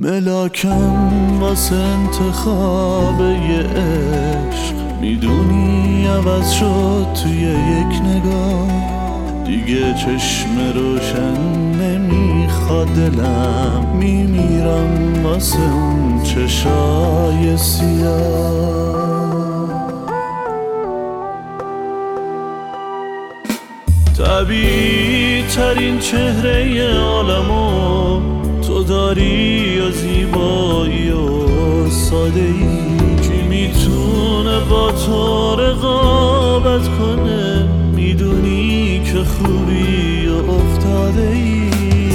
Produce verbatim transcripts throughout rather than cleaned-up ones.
ملاکم واسه انتخاب یه عشق، میدونی عوض شد توی یک نگاه. دیگه چشم روشن نمیخواد دلم، میمیرم واسه اون چشای سیاه. طبیعی ترین چهره عالمو تو داری، و زیبایی و ساده‌ای. کی میتونه با تو رقابت کنه؟ میدونی که خوبی و افتاده‌ای.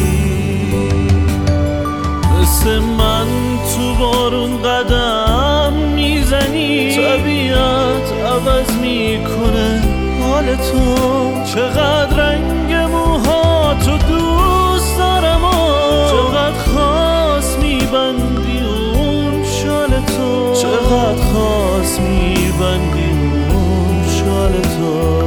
مثل من تو بارون قدم میزنی، طبیعت عوض میکنه حال تو. چقدر رنگ موهاتو دوست دارم و چقدر خاص میبندی اون شال تو. چقدر خاص میبندی اون شال تو.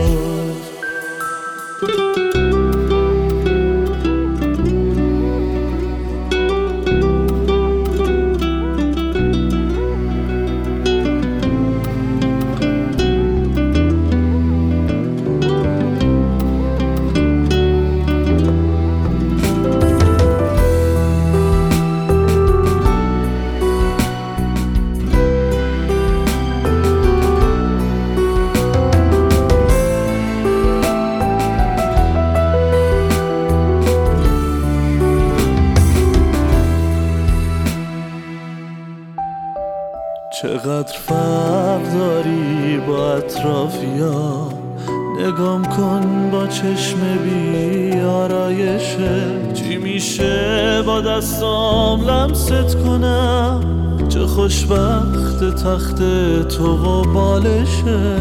چقدر فرق داری با اطرافیا، نگام کن با چشم بی آرایشه. چی میشه با دستام لمست کنم؟ چه خوشبخت تخت تو و بالشه.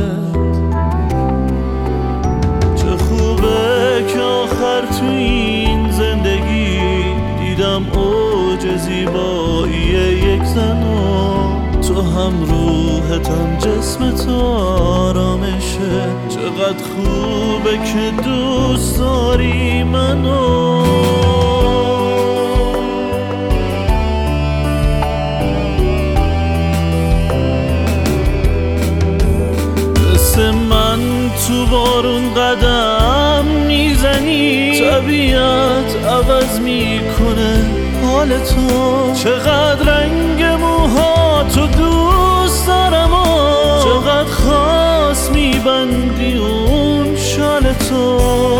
چه خوبه که آخر تو این زندگی دیدم اوج زیبایی یک زنو. تو هم روحت هم جسمت آرامشه. چقدر خوبه که دوست داری منو. مثل من تو بارون قدم میزنی، طبیعت عوض میکنه حال تو. چقدر رنگ موهاتو دوست دارم و چقدر خاص میبندی اون شال تو.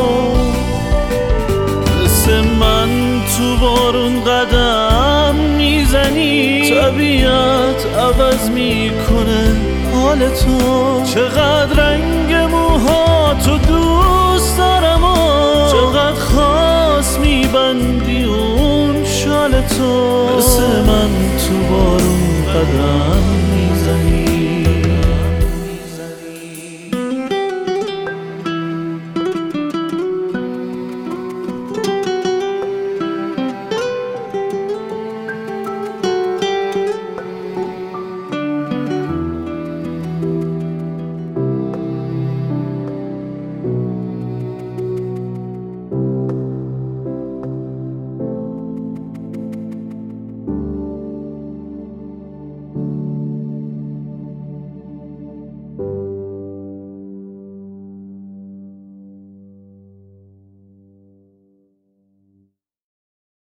مثل من تو بارون قدم میزنی، طبیعت عوض میکنه حال تو. چقدر رنگ موهاتو دوست دارم و چقدر خاص میبندی اون شال تو. مثل من تو بارون قدم